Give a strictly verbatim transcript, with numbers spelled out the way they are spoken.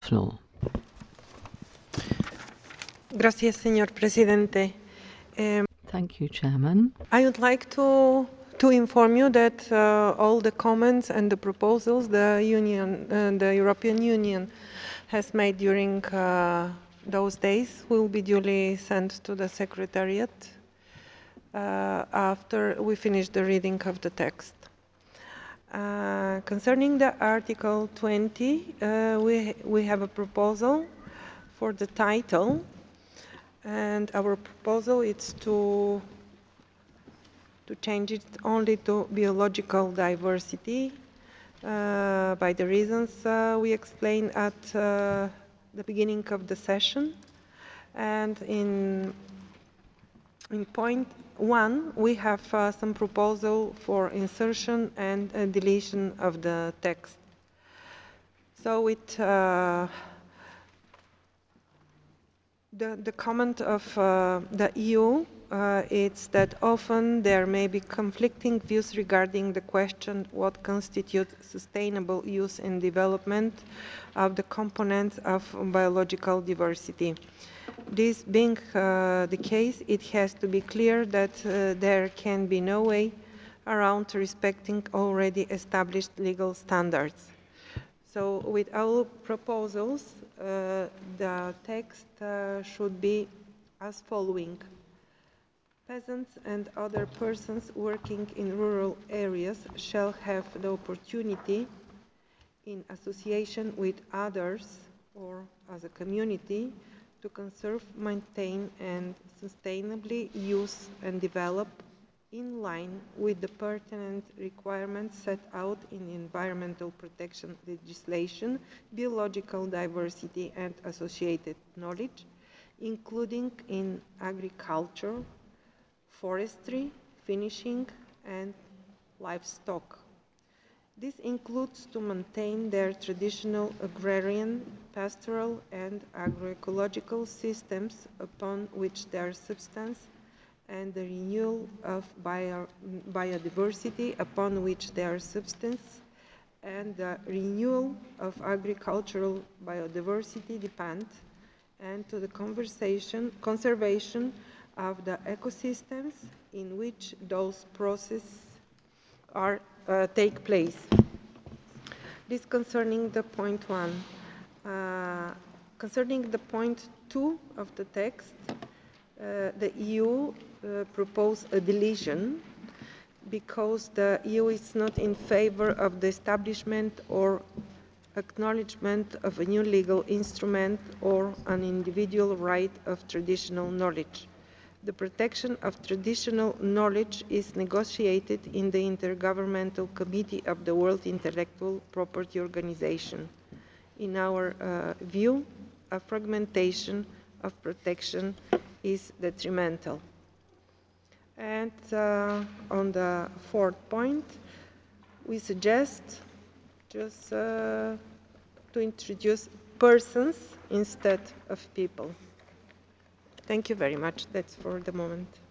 floor. Gracias, señor presidente. Um, Thank you, Chairman. I would like to to inform you that uh, all the comments and the proposals the Union, uh, the European Union, has made during uh, those days will be duly sent to the Secretariat uh, after we finish the reading of the text. Uh, concerning the Article twenty, uh, we we have a proposal for the title. And our proposal is to to change it only to biological diversity uh, by the reasons uh, we explained at uh, the beginning of the session. And in in point one, we have uh, some proposal for insertion and uh, deletion of the text. So it uh, The, the comment of uh, the E U uh, is that often there may be conflicting views regarding the question what constitutes sustainable use and development of the components of biological diversity. This being uh, the case, it has to be clear that uh, there can be no way around respecting already established legal standards. So with our proposals, uh, the text uh, should be as following. Peasants and other persons working in rural areas shall have the opportunity, in association with others or as a community, to conserve, maintain, and sustainably use and develop, in line with the pertinent requirements set out in environmental protection legislation, biological diversity and associated knowledge, including in agriculture, forestry, fishing, and livestock. This includes to maintain their traditional agrarian, pastoral, and agroecological systems upon which their substance, and the renewal of bio biodiversity upon which their substance and the renewal of agricultural biodiversity depend, and to the conservation of the ecosystems in which those processes are uh, take place. This concerning the point one. Uh, concerning the point two of the text, uh, the E U uh, proposed a deletion because the E U is not in favor of the establishment or acknowledgement of a new legal instrument or an individual right of traditional knowledge. The protection of traditional knowledge is negotiated in the Intergovernmental Committee of the World Intellectual Property Organization. In our uh, view, a fragmentation of protection is detrimental. And uh, on the fourth point, we suggest just uh, to introduce persons instead of people. Thank you very much. That's for the moment.